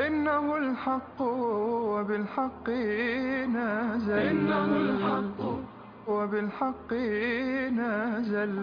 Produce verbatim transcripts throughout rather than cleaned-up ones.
إنه الحق وبالحق نازل إنه الحق وبالحق نازل.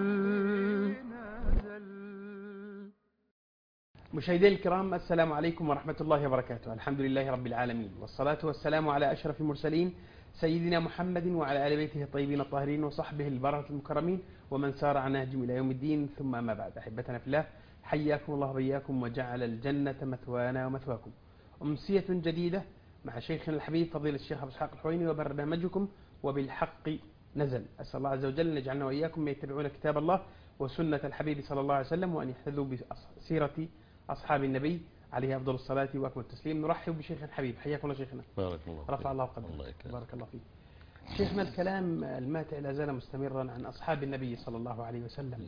مشاهدينا الكرام، السلام عليكم ورحمة الله وبركاته. الحمد لله رب العالمين، والصلاة والسلام على أشرف المرسلين سيدنا محمد وعلى آل بيته الطيبين الطاهرين وصحبه البررة المكرمين ومن سار على نهجهم إلى يوم الدين. ثم أما بعد، أحبتنا في الله، حياكم الله وبياكم وجعل الجنة مثوانا ومثواكم. أمسية جديدة مع شيخنا الحبيب فضيلة الشيخ أبو إسحاق الحويني وبرنامجكم وبالحق نزل. أسأل الله عز وجل أن يجعلنا وإياكم من يتبعون كتاب الله وسنة الحبيب صلى الله عليه وسلم، وأن يحتذوا بسيرة أصحاب النبي عليه أفضل الصلاة وأكمل التسليم. نرحب بشيخنا الحبيب، حياكم الله شيخنا. بارك الله رفع الله قدرك. بارك الله فيك. شيخنا، الكلام الماتع لا زال مستمرا عن أصحاب النبي صلى الله عليه وسلم.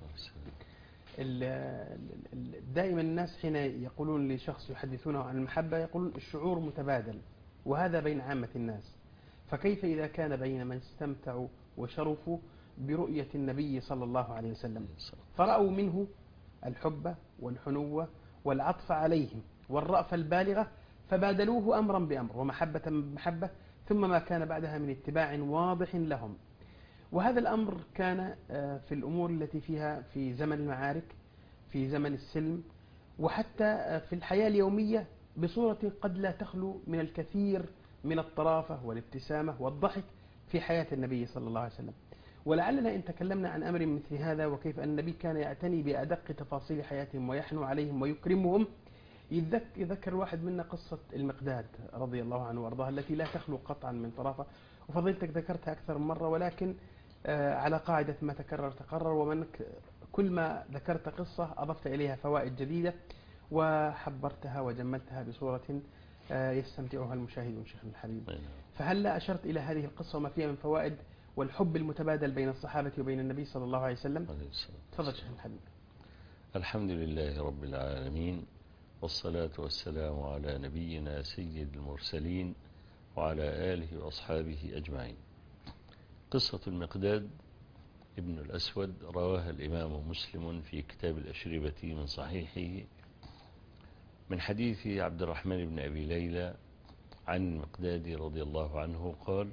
دائما الناس حين يقولون لشخص يحدثونه عن المحبة يقولون الشعور متبادل، وهذا بين عامة الناس، فكيف إذا كان بين من استمتعوا وشرفوا برؤية النبي صلى الله عليه وسلم فرأوا منه الحب والحنوة والعطف عليهم والرأفة البالغة فبادلوه أمرا بأمر ومحبة بمحبة، ثم ما كان بعدها من اتباع واضح لهم. وهذا الأمر كان في الأمور التي فيها في زمن المعارك، في زمن السلم، وحتى في الحياة اليومية بصورة قد لا تخلو من الكثير من الطرافة والابتسامة والضحك في حياة النبي صلى الله عليه وسلم. ولعلنا إن تكلمنا عن أمر مثل هذا وكيف أن النبي كان يعتني بأدق تفاصيل حياتهم ويحنو عليهم ويكرمهم، يذكر الواحد منا قصة المقداد رضي الله عنه وارضاه التي لا تخلو قطعا من طرافة، وفضيلتك ذكرتها أكثر من مرة، ولكن على قاعدة ما تكرر تقرر، ومنك كل ما ذكرت قصة أضفت إليها فوائد جديدة وحبرتها وجملتها بصورة يستمتعها المشاهدون. شيخنا الحبيب، فهل لا أشرت إلى هذه القصة وما فيها من فوائد والحب المتبادل بين الصحابة وبين النبي صلى الله عليه وسلم؟ تفضل شيخنا الحبيب. الحمد لله رب العالمين، والصلاة والسلام على نبينا سيد المرسلين وعلى آله وأصحابه أجمعين. قصة المقداد ابن الأسود رواها الإمام مسلم في كتاب الأشربة من صحيحه من حديث عبد الرحمن بن أبي ليلى عن المقداد رضي الله عنه قال: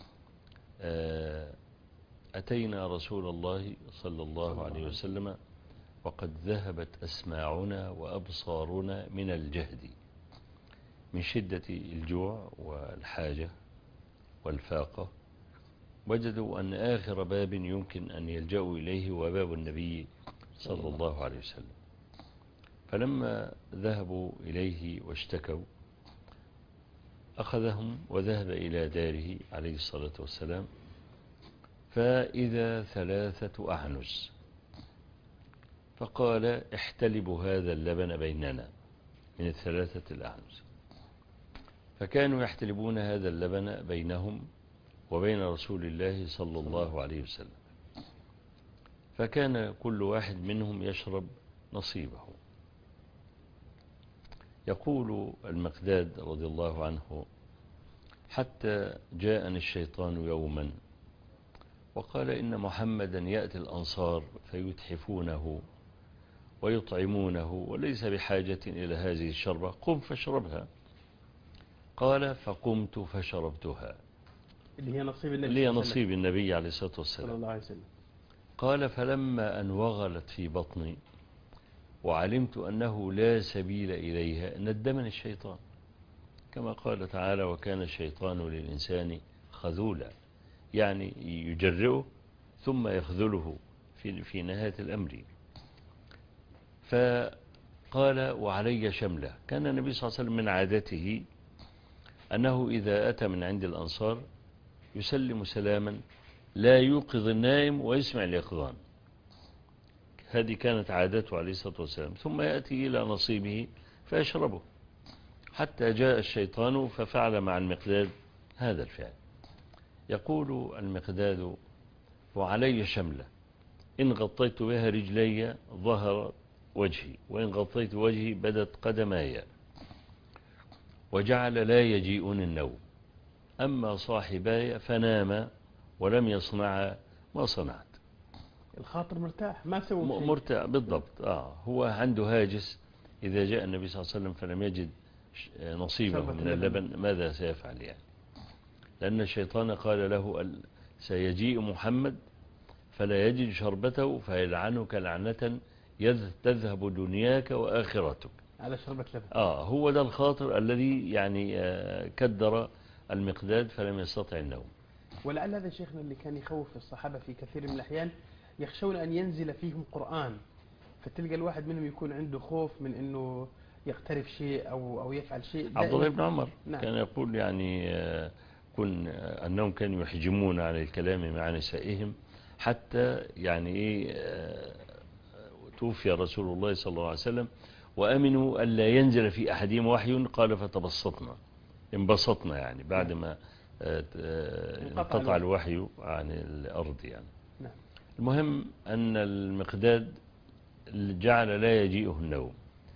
أتينا رسول الله صلى الله عليه وسلم وقد ذهبت أسماعنا وأبصارنا من الجهد من شدة الجوع والحاجة والفاقة، وجدوا أن آخر باب يمكن أن يلجأوا إليه هو باب النبي صلى الله عليه وسلم. فلما ذهبوا إليه واشتكوا أخذهم وذهب إلى داره عليه الصلاة والسلام، فإذا ثلاثة أعنز، فقال: احتلبوا هذا اللبن بيننا من الثلاثة الأعنز. فكانوا يحتلبون هذا اللبن بينهم وبين رسول الله صلى الله عليه وسلم، فكان كل واحد منهم يشرب نصيبه. يقول المقداد رضي الله عنه: حتى جاءني الشيطان يوما وقال إن محمدا يأتي الأنصار فيتحفونه ويطعمونه وليس بحاجة إلى هذه الشربة، قم فاشربها. قال: فقمت فشربتها، اللي هي نصيب النبي, اللي هي نصيب النبي عليه الصلاة والسلام صلى الله عليه وسلم. قال: فلما أن وغلت في بطني وعلمت أنه لا سبيل إليها ندمني الشيطان، كما قال تعالى: وكان الشيطان للإنسان خذولا، يعني يجرئه ثم يخذله في, في نهاية الأمر. فقال: وعلي شملة. كان النبي صلى الله عليه وسلم من عادته أنه إذا أتى من عند الأنصار يسلم سلاما لا يوقظ النائم ويسمع اليقظان، هذه كانت عادته عليه الصلاة والسلام، ثم يأتي إلى نصيبه فيشربه، حتى جاء الشيطان ففعل مع المقداد هذا الفعل. يقول المقداد: وعلي شملة إن غطيت بها رجلي ظهر وجهي، وإن غطيت وجهي بدت قدماي، وجعل لا يجيئني النوم، أما صاحباي فناما ولم يصنع ما صنعت. الخاطر مرتاح، ما سوى شيء. مرتاح بالضبط. آه هو عنده هاجس، إذا جاء النبي صلى الله عليه وسلم فلم يجد نصيبه من اللبن ماذا سيفعل يعني؟ لأن الشيطان قال له سيجيء محمد فلا يجد شربته فيلعنك لعنة تذهب دنياك وآخرتك على شربة لبن. آه هو ده الخاطر الذي يعني آه كدر المقداد فلم يستطع النوم. ولعل هذا شيخنا اللي كان يخوف الصحابة في كثير من الأحيان، يخشون أن ينزل فيهم قرآن، فتلقى الواحد منهم يكون عنده خوف من أنه يقترف شيء أو أو يفعل شيء. عبد الله بن عمر نعم. كان يقول يعني آه كن آه أنهم كانوا يحجمون عن الكلام مع نسائهم حتى يعني إيه آه توفي رسول الله صلى الله عليه وسلم وأمنوا ألا ينزل في أحدهم وحي، قال فتبسطنا انبسطنا يعني بعد ما انقطع الوحي عن الأرض يعني. نعم. المهم أن المقداد جعل لا يجيئه النوم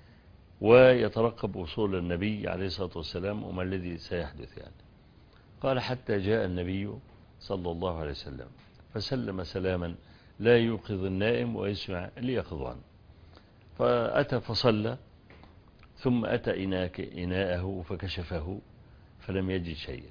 ويترقب وصول النبي عليه الصلاة والسلام وما الذي سيحدث يعني. قال حتى جاء النبي صلى الله عليه وسلم فسلم سلاما لا يوقظ النائم ويسمع ليقظان، فأتى فصلى ثم أتى إناءه فكشفه فلم يجد شيئا.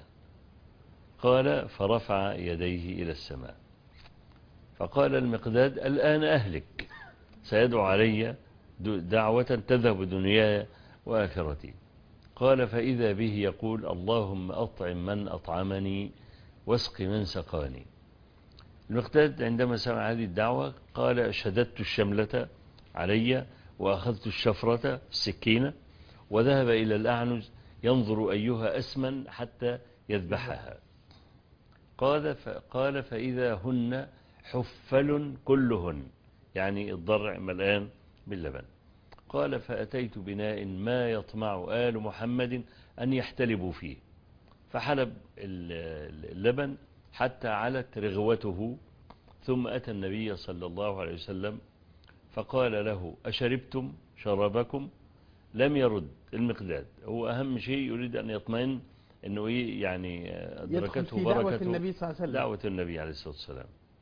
قال فرفع يديه إلى السماء فقال المقداد الآن أهلك، سيدعو علي دعوة تذهب دنياي وآخرتي. قال فإذا به يقول اللهم أطعم من أطعمني واسق من سقاني. المقداد عندما سمع هذه الدعوة قال شددت الشملة علي وأخذت الشفرة السكينة وذهب إلى الأعنز ينظر أيها أسمن حتى يذبحها. قال قال فإذا هن حفل كلهن، يعني الضرع ملآن باللبن. قال فأتيت بناء ما يطمع آل محمد أن يحتلبوا فيه، فحلب اللبن حتى علت رغوته، ثم أتى النبي صلى الله عليه وسلم فقال له أشربتم شرابكم؟ لم يرد المقداد، هو أهم شيء يريد أن يطمئن أنه يعني أدركته بركة دعوة النبي صلى الله عليه وسلم، دعوة النبي عليه الصلاة والسلام.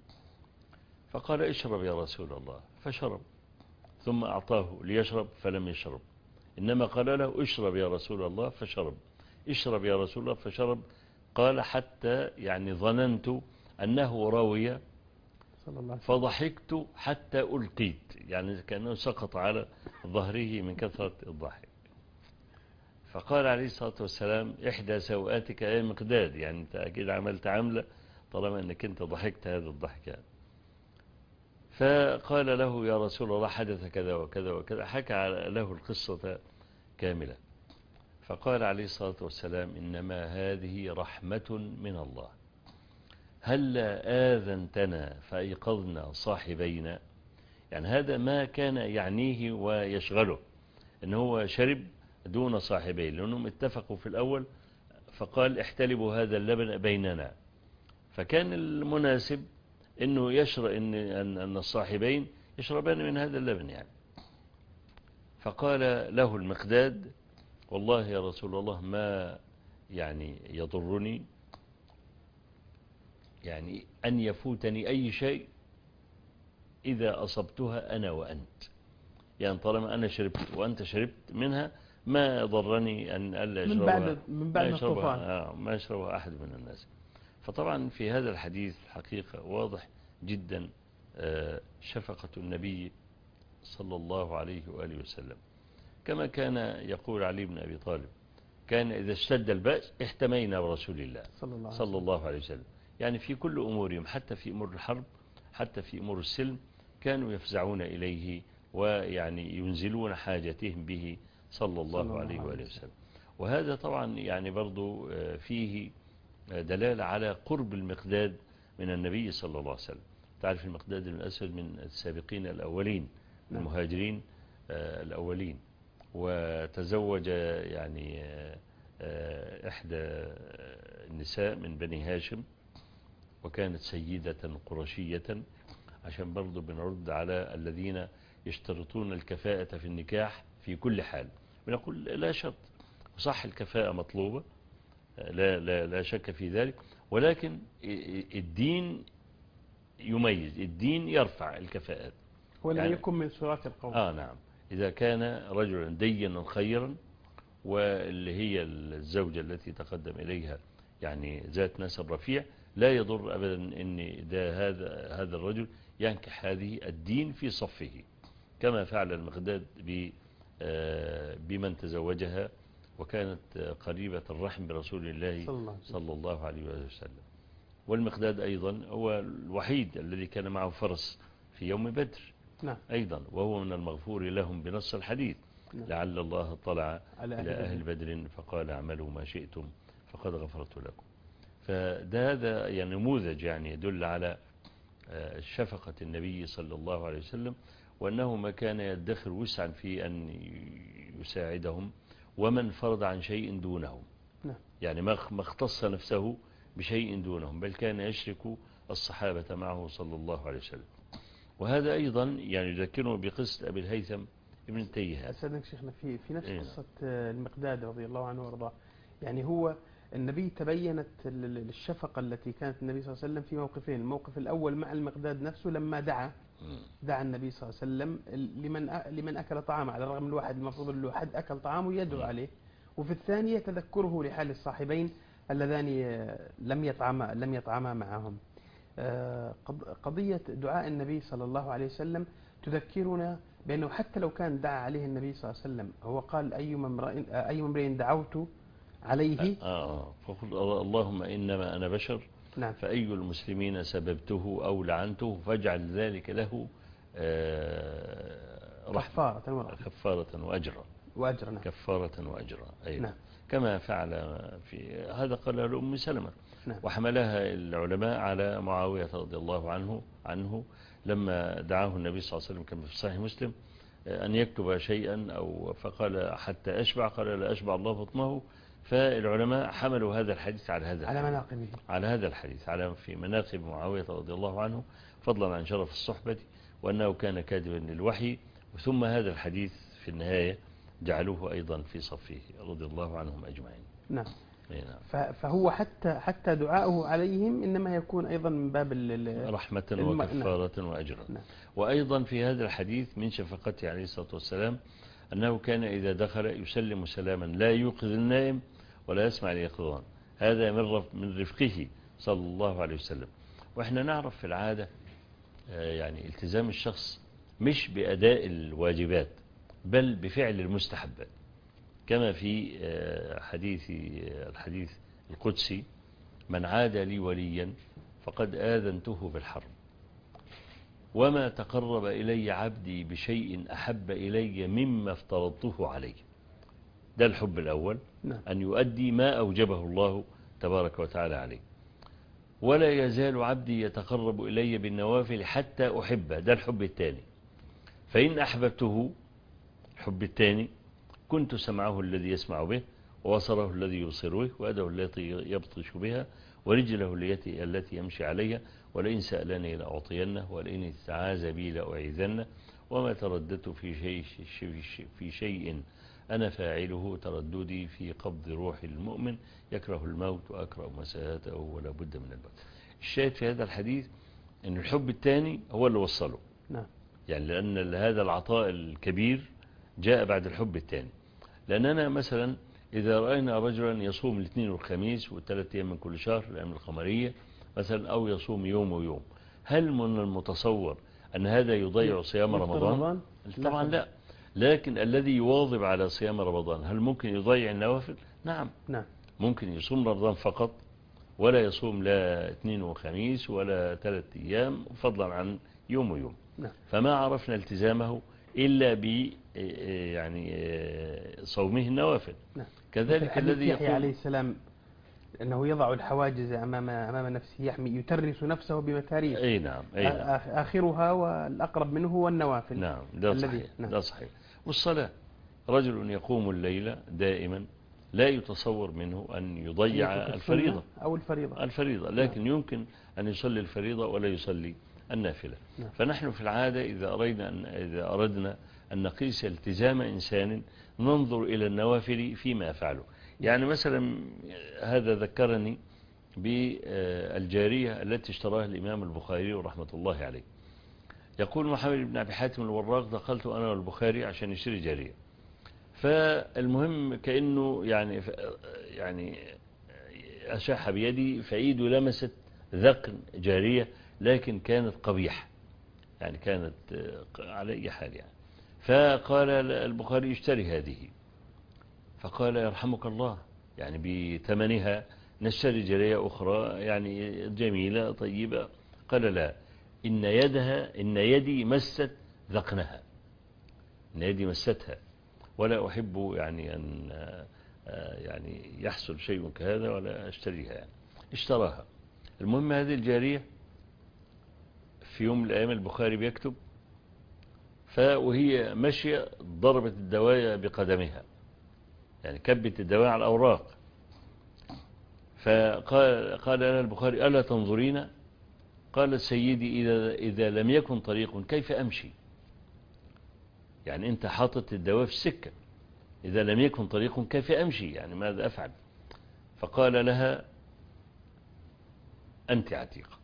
فقال اشرب يا رسول الله، فشرب، ثم أعطاه ليشرب فلم يشرب، إنما قال له اشرب يا رسول الله فشرب، اشرب يا رسول الله فشرب. قال حتى يعني ظننت أنه راوي فضحكت حتى ألقيت، يعني كأنه سقط على ظهره من كثرة الضحك. فقال عليه الصلاة والسلام إحدى سوءاتك يا مقداد، يعني أنت أكيد عملت عملة طالما أنك أنت ضحكت هذا الضحكة. فقال له يا رسول الله حدث كذا وكذا وكذا، حكى له القصة كاملة. فقال عليه الصلاة والسلام إنما هذه رحمة من الله، هلا آذنتنا فأيقظنا صاحبينا. يعني هذا ما كان يعنيه ويشغله، إن هو شرب دون صاحبين، لأنهم اتفقوا في الأول فقال احتلبوا هذا اللبن بيننا، فكان المناسب إنه يشرب إن, أن الصاحبين يشربان من هذا اللبن يعني. فقال له المقداد والله يا رسول الله ما يعني يضرني يعني أن يفوتني أي شيء إذا أصبتها أنا وأنت، يعني طالما أنا شربت وأنت شربت منها ما ضرني أن ألا يشربها من بعد من بعد ما يشربها, آه ما يشربها أحد من الناس. فطبعا في هذا الحديث حقيقة واضح جدا شفقة النبي صلى الله عليه وآله وسلم، كما كان يقول علي بن أبي طالب كان إذا اشتد البأس احتمينا برسول الله صلى الله, صلى الله عليه وسلم، يعني في كل أمورهم حتى في أمور الحرب حتى في أمور السلم كانوا يفزعون إليه ويعني ينزلون حاجتهم به صلى الله, صلى الله عليه وآله وسلم. وهذا طبعا يعني برضو فيه دلالة على قرب المقداد من النبي صلى الله عليه وسلم. تعرف المقداد بن الأسود من السابقين الأولين من المهاجرين الأولين، وتزوج يعني إحدى النساء من بني هاشم وكانت سيدة قرشية، عشان برضو بنرد على الذين يشترطون الكفاءة في النكاح في كل حال. بنقول لا شرط، صح الكفاءة مطلوبة لا, لا, لا شك في ذلك، ولكن الدين يميز، الدين يرفع الكفاءات ولا يعني يكون من صراط القوم. آه نعم، إذا كان رجلا دينا خيرا واللي هي الزوجة التي تقدم إليها يعني ذات نسب رفيع، لا يضر أبدا أن ده هذا هذا الرجل ينكح هذه الدين في صفه، كما فعل المقداد بمن تزوجها وكانت قريبة الرحم برسول الله صلى الله عليه وسلم. والمقداد أيضا هو الوحيد الذي كان معه فرس في يوم بدر. نعم. أيضا وهو من المغفور لهم بنص الحديث. نعم. لعل الله اطلع إلى أهل بدر فقال اعملوا ما شئتم فقد غفرت لكم. فده هذا يعني نموذج يعني يدل على شفقة النبي صلى الله عليه وسلم، وأنه ما كان يدخر وسعا في أن يساعدهم ومن فرض عن شيء دونهم. نعم. يعني ما اختص نفسه بشيء دونهم، بل كان يشرك الصحابة معه صلى الله عليه وسلم. وهذا أيضا يعني يذكرنا بقصة أبي الهيثم ابن تيهان. أسألك شيخنا في في نفس قصة المقداد رضي الله عنه وارضاه، يعني هو النبي تبينت الشفقة التي كانت النبي صلى الله عليه وسلم في موقفين. الموقف الأول مع المقداد نفسه لما دعا دعا النبي صلى الله عليه وسلم لمن لمن أكل طعامه، على الرغم من الواحد المفروض له حد أكل طعامه يدعو عليه. وفي الثانية تذكره لحال الصاحبين اللذان لم يطعما لم يطعما معهم. قضية دعاء النبي صلى الله عليه وسلم تذكرنا بأنه حتى لو كان دعا عليه النبي صلى الله عليه وسلم، هو قال أيما امرئ أيما امرئ دعوت عليه آه فقل اللهم إنما أنا بشر. نعم. فأي المسلمين سببته أو لعنته فاجعل ذلك له آه كفارة كفارة وأجرا وأجرا. نعم. كفارة وأجرا. أيوة. نعم. كما فعل في هذا قال له أم سلمة. نعم. وحملها العلماء على معاوية رضي الله عنه عنه لما دعاه النبي صلى الله عليه وسلم كما في صحيح مسلم أن يكتب شيئا أو فقال حتى أشبع، قال لا أشبع الله بطنه. فالعلماء حملوا هذا الحديث على هذا على مناقبه على هذا الحديث على في مناقب معاوية رضي الله عنه، فضلا عن شرف الصحبة وأنه كان كاتبا للوحي. ثم هذا الحديث في النهاية جعلوه أيضا في صفه رضي الله عنهم أجمعين. نعم. فهو حتى حتى دعاؤه عليهم إنما يكون أيضا من باب رحمة وكفارة وأجرا. نعم. وأيضا في هذا الحديث من شفقته عليه الصلاة والسلام أنه كان إذا دخل يسلم سلاما لا يوقظ النائم ولا يسمع اليقظان. هذا من رفقه صلى الله عليه وسلم. وإحنا نعرف في العادة يعني التزام الشخص مش بأداء الواجبات بل بفعل المستحبات، كما في حديث الحديث القدسي من عاد لي وليا فقد آذنته بالحرب وما تقرب إلي عبدي بشيء أحب إلي مما افترضته عليه. ده الحب الأول. نعم. أن يؤدي ما أوجبه الله تبارك وتعالى عليه. ولا يزال عبدي يتقرب إلي بالنوافل حتى أحبه. ده الحب الثاني. فإن أحببته الحب الثاني كنت سمعه الذي يسمع به وبصره الذي يبصر به ويده التي يبطش بها ورجله التي يمشي عليها ولئن سألني لأعطينه ولئن استعاذ بي لأعيذنه وما ترددت في شيء, في شيء أنا فاعله ترددي في قبض روح المؤمن يكره الموت وأكره مساءته ولا بد من الموت. الشاهد في هذا الحديث أن الحب الثاني هو اللي وصله. نعم. يعني لأن هذا العطاء الكبير جاء بعد الحب الثاني. لأننا مثلا إذا رأينا رجلا يصوم الاثنين والخميس والثلاث أيام من كل شهر الأيام القمرية مثلا أو يصوم يوم ويوم، هل من المتصور أن هذا يضيع صيام رمضان؟ طبعا لا. لكن الذي يواظب على صيام رمضان هل ممكن يضيع النوافل؟ نعم. نعم. ممكن يصوم رمضان فقط ولا يصوم لا اثنين وخميس ولا ثلاث أيام فضلا عن يوم ويوم. نعم. فما عرفنا التزامه إلا ب يعني صومه النوافل. نعم. كذلك الذي يحيى عليه السلام أنه يضع الحواجز أمام أمام نفسه يحمي يترس نفسه بمتاريس. أي نعم. أي نعم. آخرها والأقرب منه هو النوافل. نعم. ده صحيح. نعم. ده صحيح. والصلاة رجل يقوم الليل دائما لا يتصور منه أن يضيع الفريضة أو الفريضة الفريضة لكن نعم. يمكن أن يصلي الفريضة ولا يصلي النافلة. نعم. فنحن في العادة إذا أردنا أن إذا أردنا أن نقيس التزام إنسان ننظر إلى النوافل فيما يفعله. يعني مثلا هذا ذكرني بالجارية التي اشتراها الإمام البخاري رحمة الله عليه. يقول محمد بن أبي حاتم الوراق دخلت أنا والبخاري عشان يشتري جارية، فالمهم كأنه يعني يعني أشاح بيدي فإيده لمست ذقن جارية، لكن كانت قبيحة، يعني كانت على أي حال يعني. فقال البخاري اشتري هذه، فقال يرحمك الله، يعني بثمنها نشتري جارية أخرى يعني جميلة طيبة. قال لا، إن يدها إن يدي مست ذقنها، إن يدي مستها، ولا أحب يعني أن يعني يحصل شيء كهذا ولا أشتريها يعني. اشتراها. المهم هذه الجارية في يوم من الأيام البخاري بيكتب، فوهي ماشية ضربت الدواية بقدمها، يعني كبت الدواية على الأوراق. فقال قال لها البخاري ألا تنظرين؟ قال سيدي إذا, إذا لم يكن طريق كيف أمشي؟ يعني أنت حاطط الدواء في السكة، إذا لم يكن طريق كيف أمشي؟ يعني ماذا أفعل؟ فقال لها أنت عتيقة،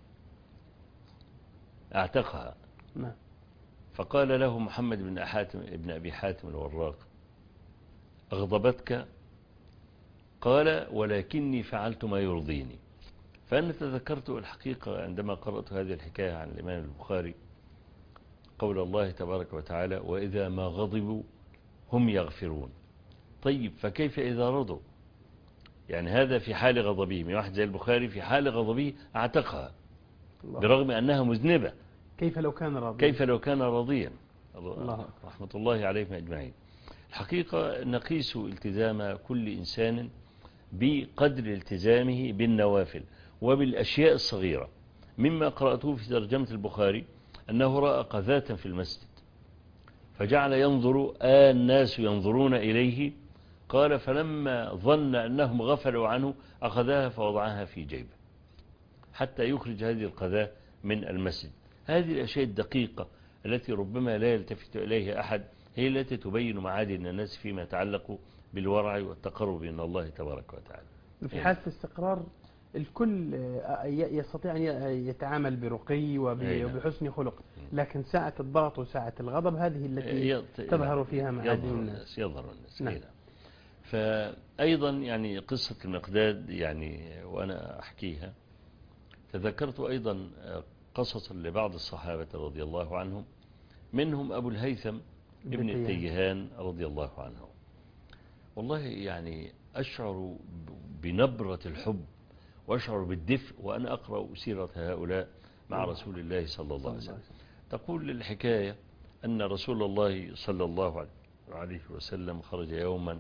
أعتقها. نعم. فقال له محمد بن حاتم ابن أبي حاتم الوراق أغضبتك؟ قال ولكني فعلت ما يرضيني. فأنا تذكرت الحقيقة عندما قرأت هذه الحكاية عن الإمام البخاري قول الله تبارك وتعالى وإذا ما غضبوا هم يغفرون. طيب فكيف إذا رضوا؟ يعني هذا في حال غضبهم، واحد زي البخاري في حال غضبه اعتقها برغم أنها مذنبة. كيف لو كان راضيا؟ كيف لو كان راضيا؟ الله رحمة الله عليهم أجمعين. الحقيقة نقيس التزام كل إنسان بقدر التزامه بالنوافل وبالأشياء الصغيرة. مما قرأته في ترجمة البخاري أنه رأى قذاة في المسجد فجعل ينظر آه الناس ينظرون إليه. قال فلما ظن أنهم غفلوا عنه أخذها فوضعها في جيبه حتى يخرج هذه القذاة من المسجد. هذه الأشياء الدقيقة التي ربما لا يلتفت إليها أحد هي التي تبين معادن الناس فيما يتعلق بالورع والتقرب إلى الله تبارك وتعالى. في حالة الاستقرار الكل يستطيع أن يتعامل برقي وبحسن خلق، لكن ساعة الضغط وساعة الغضب هذه التي تظهر فيها معادن الناس. يظهر الناس. نعم. فأيضا يعني قصة المقداد يعني وأنا أحكيها تذكرت أيضا قصص لبعض الصحابة رضي الله عنهم، منهم أبو الهيثم ابن التيهان رضي الله عنه. والله يعني أشعر بنبرة الحب وأشعر بالدفء وأنا أقرأ سيرة هؤلاء مع رسول الله صلى الله عليه وسلم. تقول الحكاية أن رسول الله صلى الله عليه وسلم خرج يوما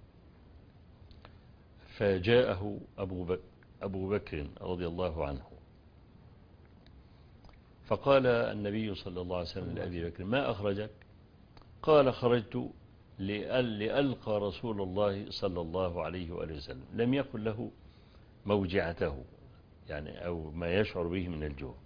فجاءه أبو بكر, أبو بكر رضي الله عنه فقال النبي صلى الله عليه وسلم لأبي بكر ما أخرجك؟ قال خرجت لألقى رسول الله صلى الله عليه وآله وسلم. لم يكن له موجعته يعني أو ما يشعر به من الجوع.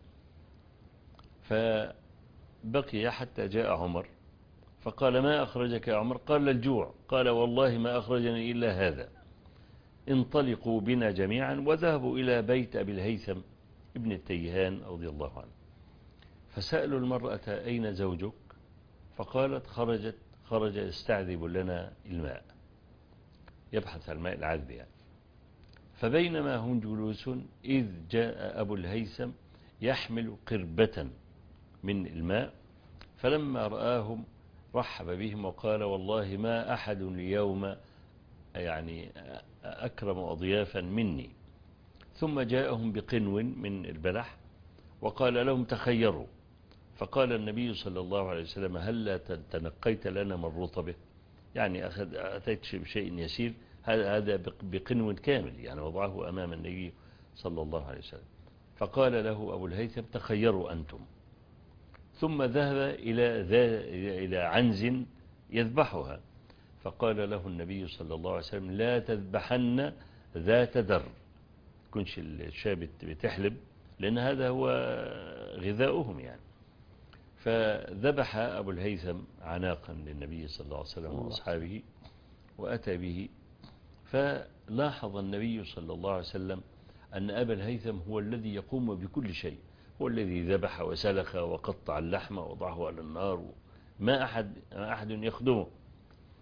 فبقي حتى جاء عمر فقال ما أخرجك يا عمر؟ قال الجوع. قال والله ما أخرجني إلا هذا. انطلقوا بنا جميعا وذهبوا إلى بيت أبي الهيثم ابن التيهان رضي الله عنه. فسألوا المرأة أين زوجك؟ فقالت خرجت خرج يستعذب لنا الماء، يبحث عن الماء العذب يعني. فبينما هم جلوس إذ جاء أبو الهيثم يحمل قربة من الماء، فلما رآهم رحب بهم وقال والله ما أحد اليوم يعني أكرم أضيافا مني. ثم جاءهم بقنو من البلح وقال لهم تخيروا. فقال النبي صلى الله عليه وسلم هل تنقيت لنا من رطبه؟ يعني أخذ أتيت بشيء يسير، هذا بقنو كامل يعني وضعه أمام النبي صلى الله عليه وسلم. فقال له أبو الهيثم تخيروا أنتم. ثم ذهب إلى, إلى عنز يذبحها فقال له النبي صلى الله عليه وسلم لا تذبحن ذات در، كنش الشاة بتحلب لأن هذا هو غذاؤهم يعني. فذبح أبو الهيثم عناقا للنبي صلى الله عليه وسلم وأصحابه وأتى به. فلاحظ النبي صلى الله عليه وسلم أن أبا الهيثم هو الذي يقوم بكل شيء، هو الذي ذبح وسلخ وقطع اللحم ووضعه على النار، ما أحد, ما أحد يخدمه.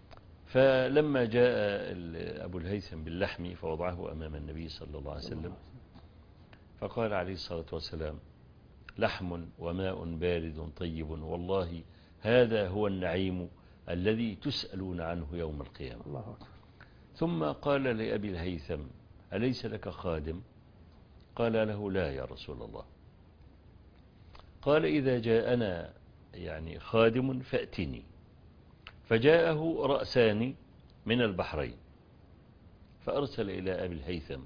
فلما جاء أبو الهيثم باللحم فوضعه أمام النبي صلى الله عليه وسلم فقال عليه الصلاة والسلام: لحم وماء بارد طيب، والله هذا هو النعيم الذي تسألون عنه يوم القيامة. الله أكبر. ثم قال لأبي الهيثم: أليس لك خادم؟ قال له: لا يا رسول الله. قال: إذا جاءنا يعني خادم فأتني. فجاءه رأسان من البحرين، فأرسل إلى أبي الهيثم،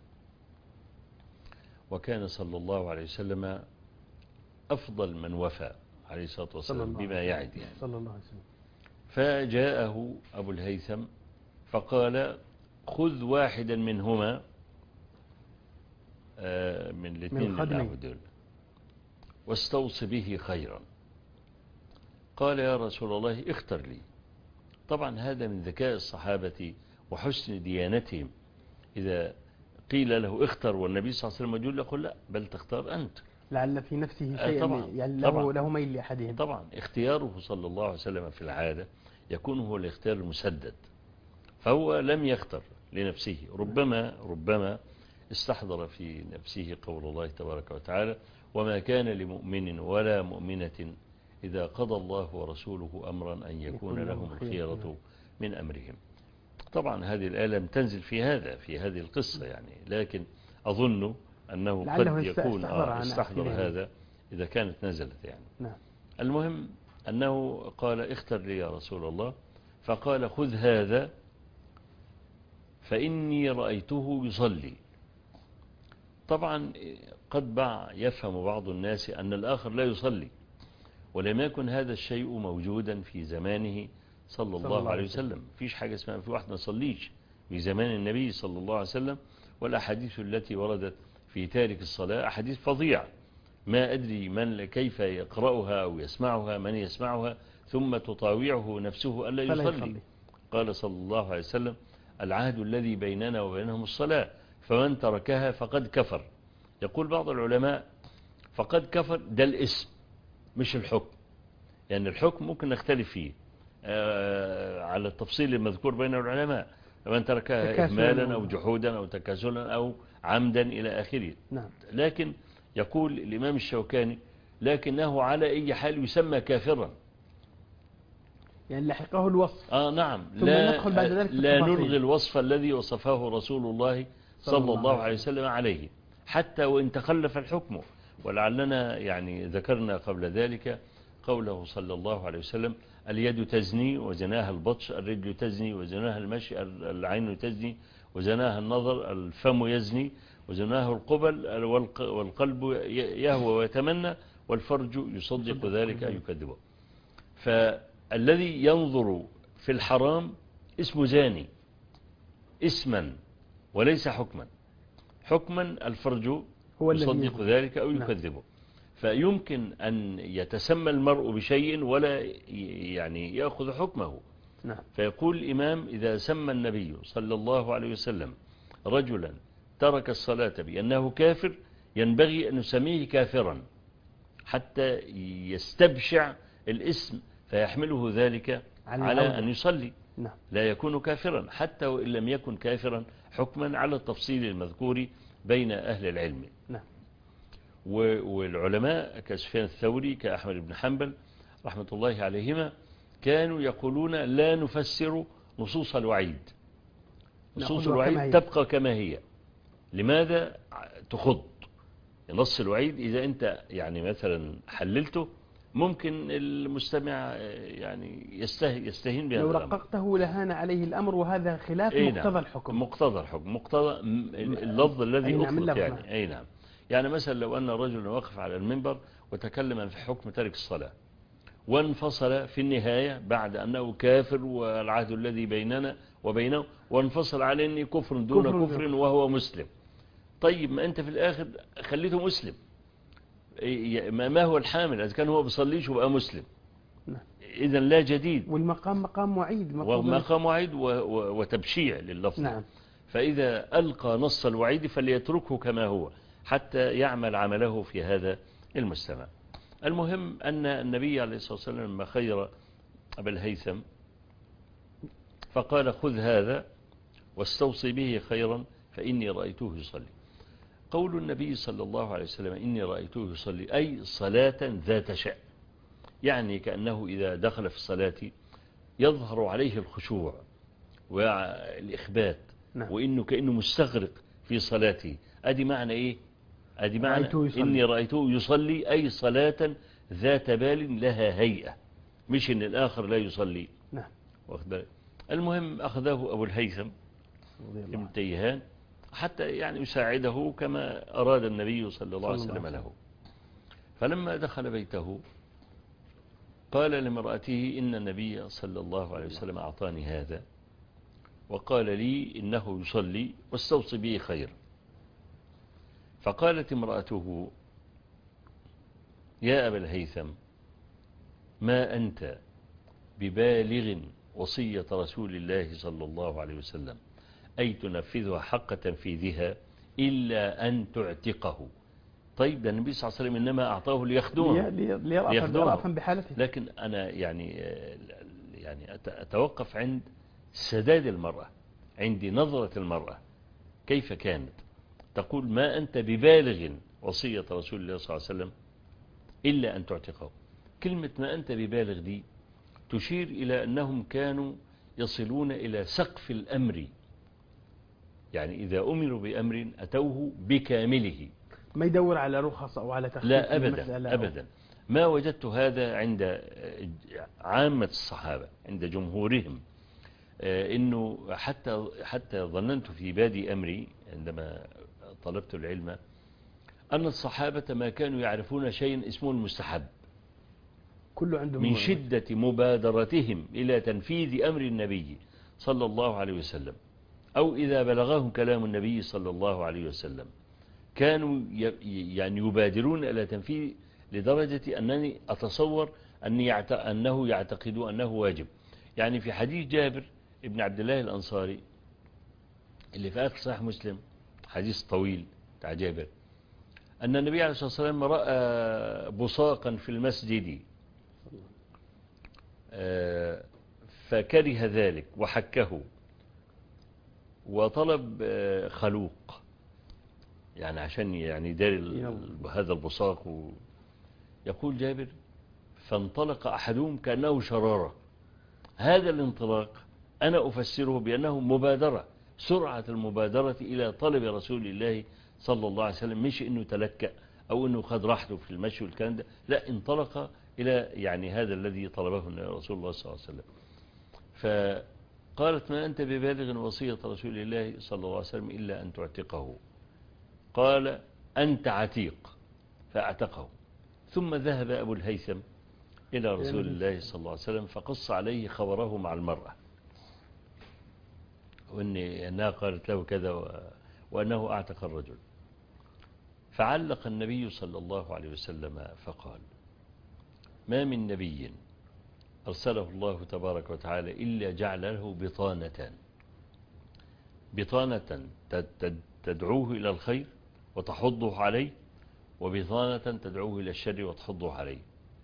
وكان صلى الله عليه وسلم أفضل من وفى عليه الصلاة والسلام بما يعد يعني. صلى الله عليه وسلم. فجاءه أبو الهيثم فقال: خذ واحدا منهما من الاثنين العبد واستوص به خيرا. قال: يا رسول الله اختر لي. طبعا هذا من ذكاء الصحابة وحسن ديانتهم، إذا قيل له اختر والنبي صلى الله عليه وسلم يقول: يقول لا، بل تختار أنت، لعل في نفسه شيء يعني له, له ميل لأحدهم. طبعا اختياره صلى الله عليه وسلم في العادة يكون هو الاختيار المسدد، فهو لم يختر لنفسه. ربما ربما استحضر في نفسه قول الله تبارك وتعالى: وما كان لمؤمن ولا مؤمنة إذا قضى الله ورسوله أمرا أن يكون لهم الخيرة من أمرهم. طبعا هذه الآية لم تنزل في هذا في هذه القصة يعني، لكن أظن أنه قد يكون استحضر هذا إذا كانت نزلت يعني. نعم. المهم أنه قال: اختر لي يا رسول الله. فقال: خذ هذا فإني رأيته يصلي. طبعا قد بع يفهم بعض الناس أن الآخر لا يصلي، ولم يكن هذا الشيء موجودا في زمانه صلى الله عليه وسلم. فيش حاجة اسمها في واحد ما صليش في زمان النبي صلى الله عليه وسلم. والأحاديث التي وردت في تارك الصلاة أحاديث فظيعة، ما أدري من كيف يقرأها أو يسمعها، من يسمعها ثم تطاوعه نفسه ألا يصلي. قال صلى الله عليه وسلم: العهد الذي بيننا وبينهم الصلاة، فمن تركها فقد كفر. يقول بعض العلماء: فقد كفر ده الاسم مش الحكم، يعني الحكم ممكن نختلف فيه على التفصيل المذكور بين العلماء، من تركها إهمالا أو جحودا أو تكاسلا أو عمدا إلى آخره. نعم. لكن يقول الإمام الشوكاني: لكنه على أي حال يسمى كافرا، يعني لحقه الوصف. آه نعم. ثم لا, ندخل بعد ذلك لا نلغي الوصف الذي وصفه رسول الله صلى, صلى الله عليه وسلم عليه، حتى وإن تخلف الحكم. ولعلنا يعني ذكرنا قبل ذلك قوله صلى الله عليه وسلم: اليد تزني وزناها البطش، الرجل تزني وزناها المشي، العين تزني وزناها النظر، الفم يزني وزناه القبل، والقلب يهوى ويتمنى، والفرج يصدق ذلك أو يكذبه. فالذي ينظر في الحرام اسمه زاني اسما وليس حكما. حكما الفرج هو يصدق ذلك أو يكذبه. فيمكن أن يتسمى المرء بشيء ولا يعني يأخذ حكمه. نعم. فيقول الإمام: إذا سمى النبي صلى الله عليه وسلم رجلا ترك الصلاة بأنه كافر، ينبغي أن نسميه كافرا حتى يستبشع الاسم فيحمله ذلك على أن يصلي. نعم. لا يكون كافرا حتى وإن لم يكن كافرا حكما على التفصيل المذكور بين أهل العلم. نعم. والعلماء كسفيان الثوري كأحمد بن حنبل رحمة الله عليهما كانوا يقولون: لا نفسر نصوص الوعيد، نصوص الوعيد تبقى كما هي. لماذا تخض نص الوعيد؟ إذا أنت يعني مثلا حللته ممكن المستمع يعني يستهين بهذا لو الأمر. رققته لهان عليه الأمر، وهذا خلاف أي مقتضى نعم. الحكم. مقتضى الحكم، مقتضى اللفظ الذي نعم أطلق يعني. أي نعم. يعني مثلا لو أن رجلا وقف على المنبر وتكلم في حكم ترك الصلاة، وانفصل في النهاية بعد أنه كافر والعهد الذي بيننا وبينه، وانفصل على أني كفر دون كفر, كفر وهو مسلم. طيب ما أنت في الآخر خليته مسلم، ما هو الحامل؟ إذا كان هو بيصليش وبقى مسلم إذا لا جديد. والمقام مقام وعيد، ومقام وعيد وتبشيع لللفظ. نعم. فإذا ألقى نص الوعيد فليتركه كما هو حتى يعمل عمله في هذا المجتمع. المهم أن النبي عليه الصلاة والسلام لما خير أبا الهيثم فقال خذ هذا واستوصي به خيرا فإني رأيته يصلي. قول النبي صلى الله عليه وسلم إني رأيته يصلي أي صلاة ذات شأن، يعني كأنه إذا دخل في الصلاة يظهر عليه الخشوع والإخبات، نعم. وإنه كأنه مستغرق في صلاته. أدي معنى إيه؟ أدي معنى رأيته إني رأيته يصلي أي صلاة ذات بال لها هيئة، مش إن الآخر لا يصلي. نعم. واخد بالك؟ المهم أخذه أبو الهيثم ابن تيهان حتى يعني يساعده كما أراد النبي صلى الله عليه وسلم له. فلما دخل بيته قال لامرأته إن النبي صلى الله عليه وسلم أعطاني هذا وقال لي إنه يصلي واستوصي به خير. فقالت امرأته يا أبا الهيثم ما أنت ببالغ وصية رسول الله صلى الله عليه وسلم أي تنفذها حق تنفيذها إلا أن تعتقه. طيب ده النبي صلى الله عليه وسلم إنما أعطاه ليخدمه ليرأفا بحالته، لكن أنا يعني يعني أتوقف عند سداد المرأة، عندي نظرة المرأة كيف كانت تقول ما أنت ببالغ وصية رسول الله صلى الله عليه وسلم إلا أن تعتقه. كلمة ما أنت ببالغ دي تشير إلى أنهم كانوا يصلون إلى سقف الأمر، يعني إذا أمروا بأمر أتوه بكامله، ما يدور على رخص أو على تخفيف. لا أبدا أبدا. ما وجدت هذا عند عامة الصحابة، عند جمهورهم، إنه حتى حتى ظننت في بادي أمري عندما طلبت العلم أن الصحابة ما كانوا يعرفون شيء اسمه المستحب، كله عندهم من شدة مبادرتهم إلى تنفيذ أمر النبي صلى الله عليه وسلم، أو إذا بلغهم كلام النبي صلى الله عليه وسلم كانوا يعني يبادرون إلى تنفيذ لدرجة أنني أتصور أنه يعتقد أنه واجب. يعني في حديث جابر ابن عبد الله الأنصاري اللي في آخر صحيح مسلم، حديث طويل بتاع جابر، أن النبي عليه الصلاة والسلام رأى بصاقا في المسجد فكره ذلك وحكه وطلب خلوق، يعني عشان يعني دار هذا البصاق. يقول جابر فانطلق أحدهم كأنه شرارة. هذا الانطلاق أنا أفسره بأنه مبادرة، سرعة المبادرة إلى طلب رسول الله صلى الله عليه وسلم، مش إنه تلكأ أو إنه خد راحته في المشي والكلام ده، لا، انطلق إلى يعني هذا الذي طلبه رسول الله صلى الله عليه وسلم. فقالت ما أنت ببالغ وصية رسول الله صلى الله عليه وسلم إلا أن تعتقه. قال أنت عتيق، فأعتقه. ثم ذهب أبو الهيثم إلى رسول الله صلى الله عليه وسلم فقص عليه خبره مع المرأة، وأن أنها قالت له كذا وأنه أعتق الرجل. فعلق النبي صلى الله عليه وسلم فقال ما من نبي أرسله الله تبارك وتعالى إلا جعل له بطانة، بطانة تدعوه إلى الخير وتحضه عليه، وبطانة تدعوه إلى الشر وتحضه عليه.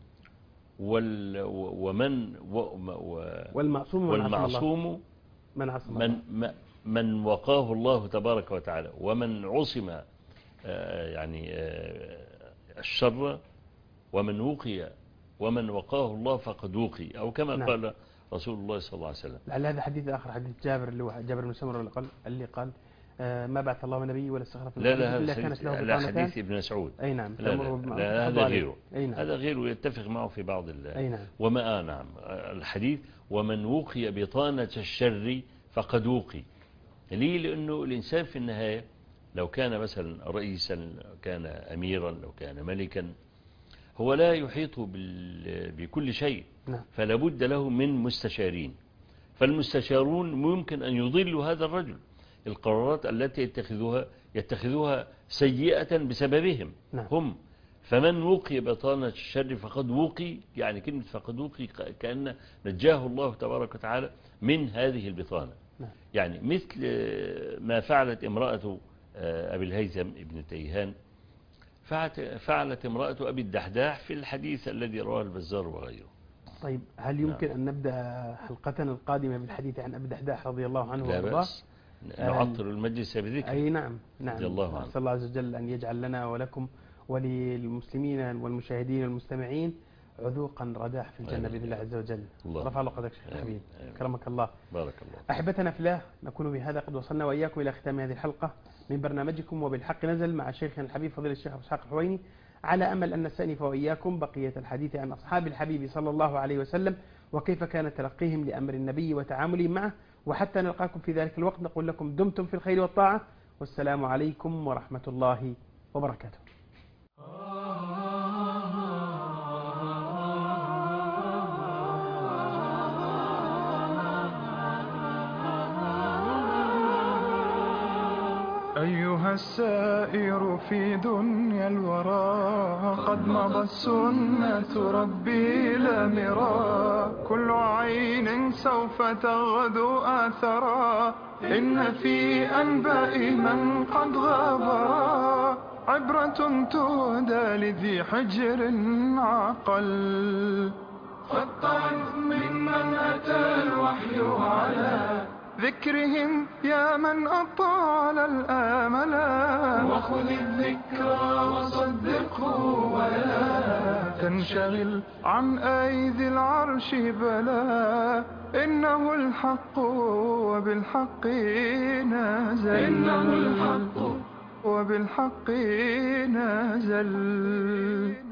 ومن والمعصوم والمعصوم من عصم من, من وقاه الله تبارك وتعالى، ومن عصم يعني الشر، ومن وقي ومن وقاه الله فقد وقي، أو كما نعم. قال رسول الله صلى الله عليه وسلم. لعل هذا حديث آخر، حديث جابر اللي هو جابر بن سمرة اللي قال اللي قال آه ما بعث الله نبي ولا استخلف لا لا هذا حديث, لا حديث ابن مسعود. أي نعم. لا لا لا هذا غيره. نعم. هذا غيره يتفق معه في بعض أي نعم. وما آه نعم الحديث ومن وقي بطانة الشر فقد وقي. ليه؟ لأنه الإنسان في النهاية لو كان مثلا رئيسا، لو كان أميرا، لو كان ملكا، هو لا يحيط بكل شيء، نعم. فلا بد له من مستشارين، فالمستشارون ممكن أن يضلوا هذا الرجل. القرارات التي يتخذوها يتخذوها سيئة بسببهم، نعم. هم. فمن وقي بطانة الشر فقد وقي، يعني كلمة فقد وقي كأن نجاه الله تبارك وتعالى من هذه البطانة، نعم. يعني مثل ما فعلت امرأة أبي الهيثم ابن تيهان، فعلت امرأة أبي الدحداح في الحديث الذي رواه البزار وغيره. طيب هل يمكن أن نبدأ حلقتنا القادمة بالحديث عن أبي الدحداح رضي الله عنه لا وارضاه؟ بأس، نعطر المجلس بذكر. أي نعم نعم. رضي الله عنه. أسأل الله عز وجل أن يجعل لنا ولكم وللمسلمين والمشاهدين والمستمعين عذوقا رداح في الجنة بإذن الله عز وجل. رفع الله قدرك شيخ الحبيب، كرمك الله. بارك الله. أحبتنا في الله، نكون بهذا قد وصلنا وإياكم إلى ختام هذه الحلقة من برنامجكم وبالحق نزل مع شيخنا الحبيب فضيلة الشيخ أبو إسحاق الحويني، على أمل أن نستأنف وإياكم بقية الحديث عن أصحاب الحبيب صلى الله عليه وسلم وكيف كان تلقيهم لأمر النبي وتعاملهم معه. وحتى نلقاكم في ذلك الوقت نقول لكم دمتم في الخير والطاعة، والسلام عليكم ورحمة الله وبركاته. أيها السائر في دنيا الورى، قد مضت سنة ربي لا مرى، كل عين سوف تغدو آثرا، إن في أنباء من قد غابرا عبرة تهدى لذي حجر عقل. فاتعظ ممن أتى الوحي على ذكرهم يا من أطال الآملا، وخذ الذكرى وصدقه ولا تنشغل عن أيدي العرش بلا، إنه الحق وبالحق نازل، إنه الحق وبالحق نازل.